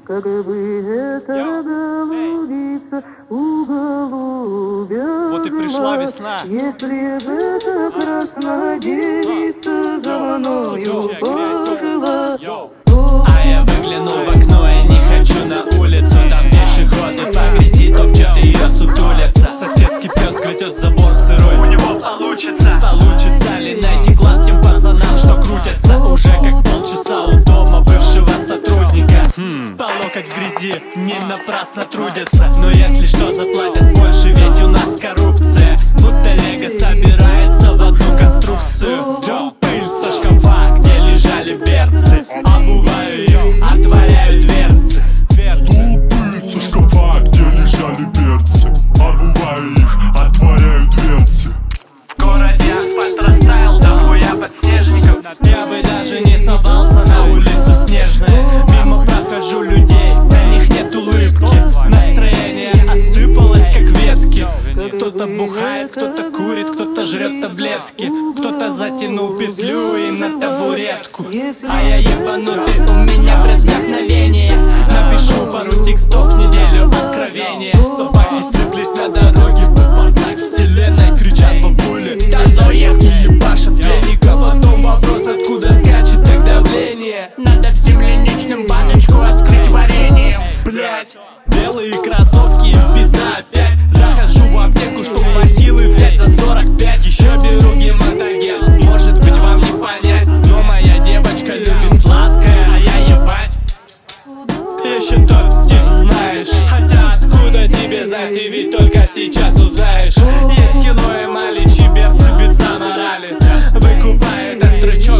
как бы это голубица у голубя. Вот и пришла весна. Если бы эта красная девица за мною пожила. А я выгляну в окно и не хочу на улицу. Там пешеходы по грязи топчат ее сутулятся. Соседский пес грызет забор сырой. У него получится. Получится ли найти клад тем пацанам, что крутятся уже как полчаса у дома бывшего сотрудника? По локоть в грязи не напрасно трудятся. Но если что, заплатят больше, ведь у нас коррупция. Будто лего собирается в одну конструкцию. Сдёл пыль со шкафа, где лежали берцы. Обуваю ее, отворяю дверцы. Сдул пыль со шкафа, где лежали берцы. Обуваю их, отворяю дверцы. В городе асфальт растаял, дохуя подснежников. Я бы даже не совался на улицу снежную. Мимо прохожу людей, на них нет улыбки. Настроение осыпалось, как ветки. Кто-то бухает, кто-то курит, кто-то жрет таблетки. Кто-то затянул петлю и на табуретку. А я ебанутый, у меня бред вдохновения. Напишу пару текстов в неделю откровения. Собаки слиплись на дороге, бардак вселенной, кричат бабули. Да ну их ебашат веника. Потом вопрос, откуда скачет так давление. Надо в земляничном баночку открыть варенье. Блять, белые кроссовки, пизда опять. Захожу в аптеку, чтоб бахилы взять за 45. Еще беру гематоген, может быть вам не понять. Но моя девочка любит сладкое, а я ебать еще тот тип знаешь. Хотя откуда тебе знать, ты ведь только сейчас узнаешь. Есть кило эмали, чиберцы, беца морали. Выкупает от тречок